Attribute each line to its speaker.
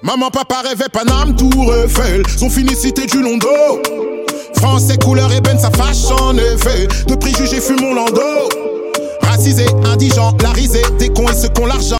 Speaker 1: Maman, papa rêvait Paname, Tour Eiffel. Son finicité du Londo. Français, couleur ébène, ça fâche en effet. De préjugés fume mon landau. Racisé, indigent, la risée, des cons et ceux qui ont l'argent.